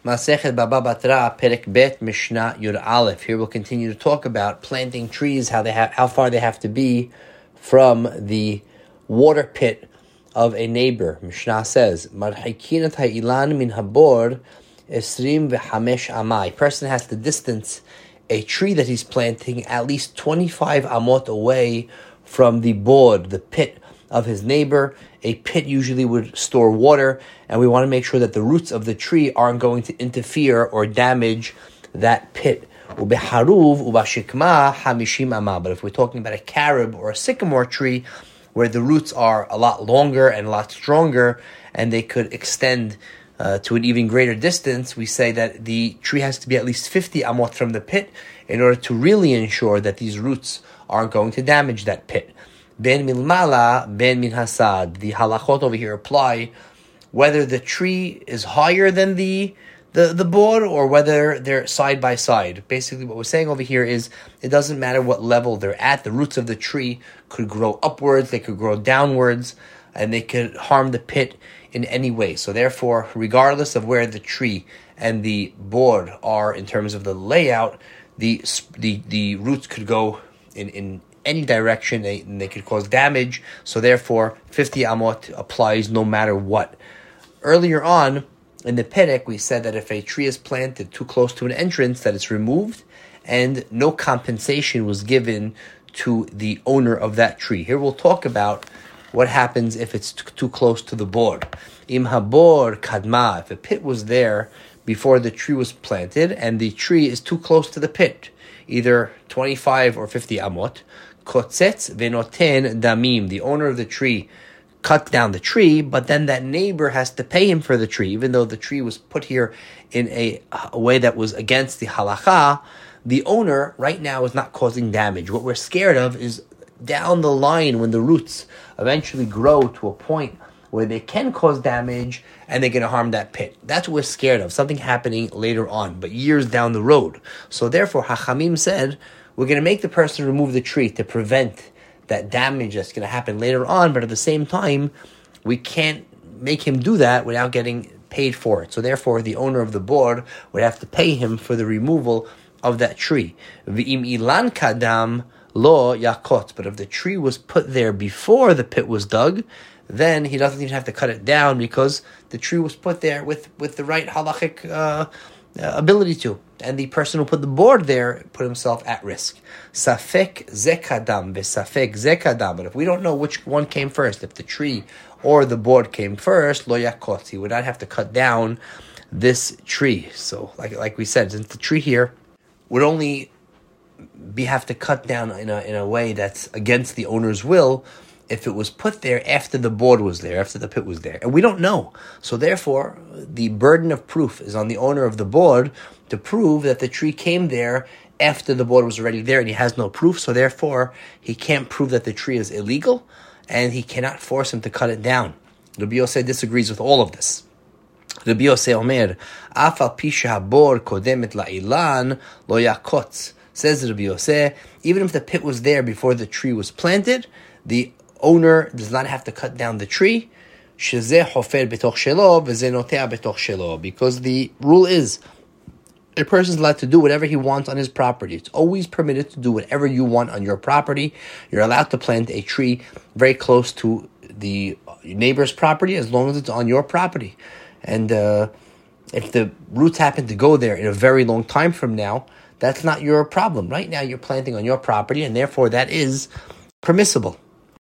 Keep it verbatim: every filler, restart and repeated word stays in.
Masechet Baba Batra, Perek Bet, Mishnah Yud Aleph. Here we'll continue to talk about planting trees, how they have, how far they have to be from the water pit of a neighbor. Mishnah says, Marhikinat ha'ilan min habor esrim v'hamesh amai. A person has to distance a tree that he's planting at least twenty-five amot away from the board, the pit of his neighbor. A pit usually would store water, and we want to make sure that the roots of the tree aren't going to interfere or damage that pit. Ubeharuv ubashikma hamishim ama. But if we're talking about a carob or a sycamore tree, where the roots are a lot longer and a lot stronger, and they could extend uh, to an even greater distance, we say that the tree has to be at least fifty amot from the pit in order to really ensure that these roots aren't going to damage that pit. Ben milmala, ben min hasad. The halachot over here apply whether the tree is higher than the the the board or whether they're side by side. Basically, what we're saying over here is it doesn't matter what level they're at. The roots of the tree could grow upwards, they could grow downwards, and they could harm the pit in any way. So therefore, regardless of where the tree and the board are in terms of the layout, the the the roots could go in in any direction, they, and they could cause damage. So therefore, fifty amot applies no matter what. Earlier on in the Perek, we said that if a tree is planted too close to an entrance, that it's removed, and no compensation was given to the owner of that tree. Here we'll talk about what happens if it's t- too close to the board. Im habor kadma, if a pit was there before the tree was planted, and the tree is too close to the pit, either twenty-five or fifty amot, kotzetz venoten damim, the owner of the tree cut down the tree, but then that neighbor has to pay him for the tree, even though the tree was put here in a, a way that was against the halacha. The owner right now is not causing damage. What we're scared of is down the line when the roots eventually grow to a point where they can cause damage and they're going to harm that pit. That's what we're scared of, something happening later on, but years down the road. So therefore, Hachamim said, we're going to make the person remove the tree to prevent that damage that's going to happen later on, but at the same time, we can't make him do that without getting paid for it. So therefore, the owner of the board would have to pay him for the removal of that tree. V'im ilan kadam lo yakot. But if the tree was put there before the pit was dug, then he doesn't even have to cut it down because the tree was put there with, with the right halachic uh, ability to. And the person who put the board there put himself at risk. Safek zekadam v'safek zekadam. But if we don't know which one came first, if the tree or the board came first, lo yakot, he would not have to cut down this tree. So, like like we said, since the tree here would only be have to cut down in a in a way that's against the owner's will, if it was put there after the board was there, after the pit was there. And we don't know. So therefore, the burden of proof is on the owner of the board to prove that the tree came there after the board was already there, and he has no proof. So therefore, he can't prove that the tree is illegal, and he cannot force him to cut it down. Rabbi Yosef disagrees with all of this. Rabbi Yosef Omer, Afal pisha habor kodemet la'ilan lo yakotz. Says Rabbi Yosef, even if the pit was there before the tree was planted, the owner does not have to cut down the tree, because the rule is a person is allowed to do whatever he wants on his property. It's always permitted to do whatever you want on your property. You're allowed to plant a tree very close to the neighbor's property as long as it's on your property. And uh, if the roots happen to go there in a very long time from now, that's not your problem. Right now you're planting on your property, and therefore that is permissible.